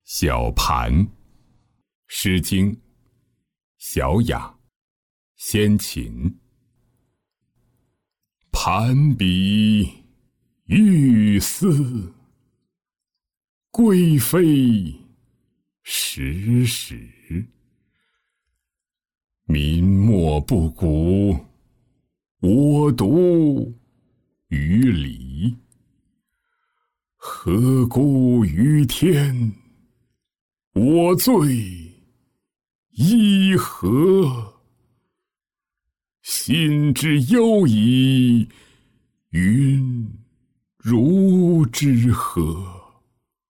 小盘，《诗经·小雅·先秦》。盘比玉丝，贵妃时时。民莫不古，我独于离。何故于天？我罪亦何？心之忧矣，云如之何？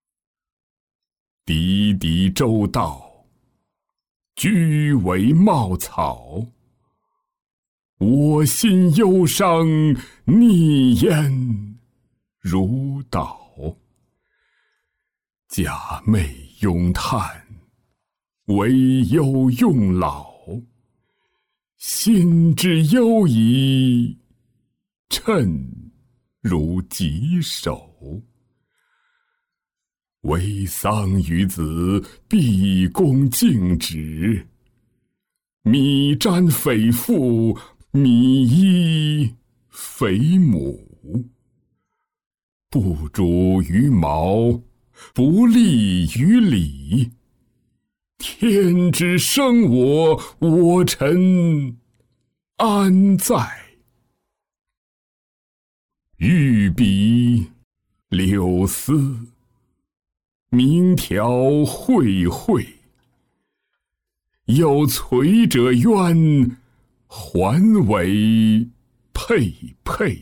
滴滴周道，居为茂草。我心忧伤，逆焉如岛。假寐咏叹，惟忧用老。心之忧矣，趁如棘手。为丧于子，毕恭敬止。米沾匪妇，米衣匪母。不主于矛，不利于礼。天之生我，我臣安在？玉笔柳丝，明条绘绘。有垂者渊，环尾佩佩。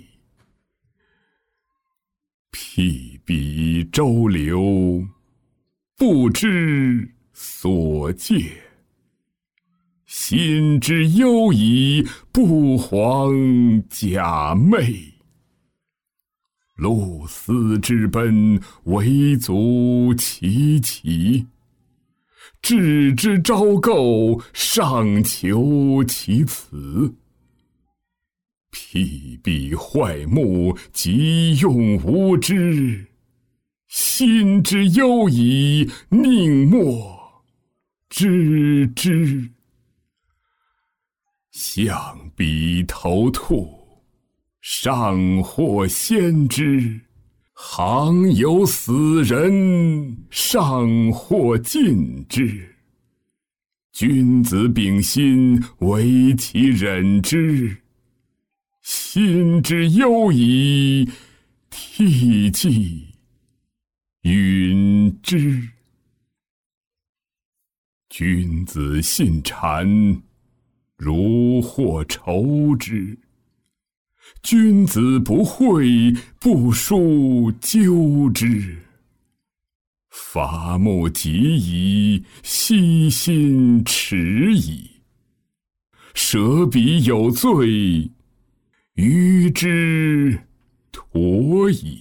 辟彼周流，不知所介。心之忧矣，不遑假寐。露丝之奔，维足其奇。置之昭构，上求其辞。辟彼坏目，急用无知。心之忧矣，宁莫知之。象彼头兔，上或先知。行有死人，上或尽之。君子秉心，惟其忍之。心之忧矣，涕泣允之。君子信谗，如获仇之。君子不讳，不书纠之。伐木及矣，悉心耻矣。舍彼有罪，于之妥矣。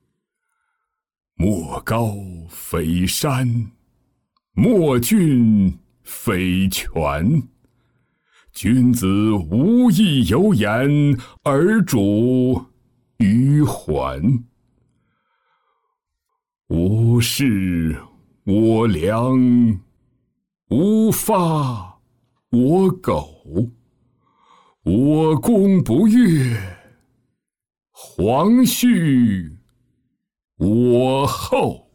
莫高非山，莫峻非泉。君子无益有言，而主于环。吾事我良，吾发我苟。我功不悦，黄须我厚。